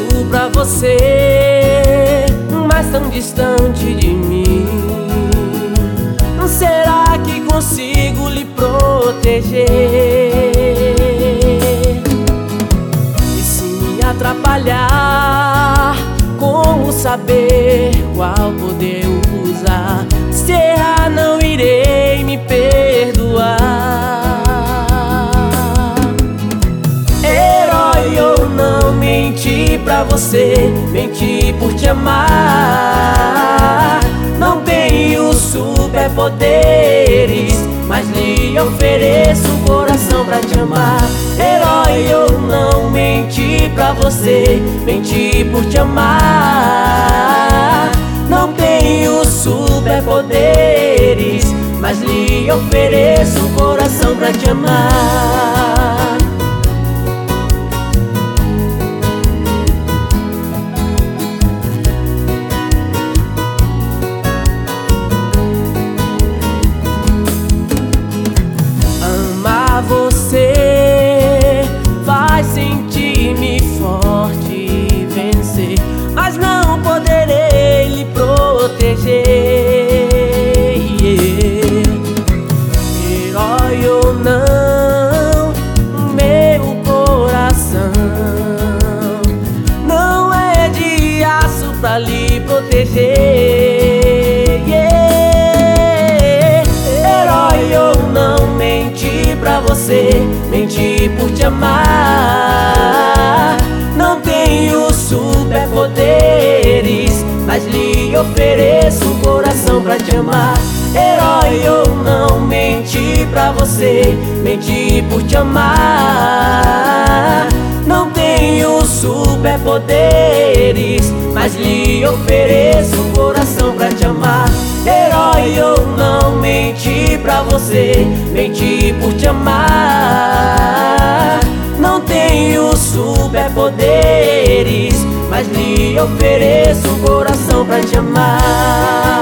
tudo pra você, mas tão distante de mim. Será que consigo lhe proteger? E se me atrapalhar, como saber qual poder usar? Se errar, não irei me perdoar. Herói, eu não menti pra você, menti por te amar. Não tenho superpoderes, mas lhe ofereço um coração pra te amar. Herói, eu não menti pra você, menti por te amar. Não tenho superpoderes, mas lhe ofereço um coração pra te amar. Você vai sentir-me forte e vencer, mas não poderei lhe proteger. Herói ou não, meu coração não é de aço pra lhe proteger. Herói, eu não menti pra você, menti por te amar. Não tenho superpoderes, mas lhe ofereço um coração pra te amar. Herói, eu não menti pra você, menti por te amar. Não tenho superpoderes, mas lhe ofereço um coração pra te amar. Herói, eu não menti pra você, menti por te amar. Não tenho superpoderes, mas lhe ofereço um coração pra te amar.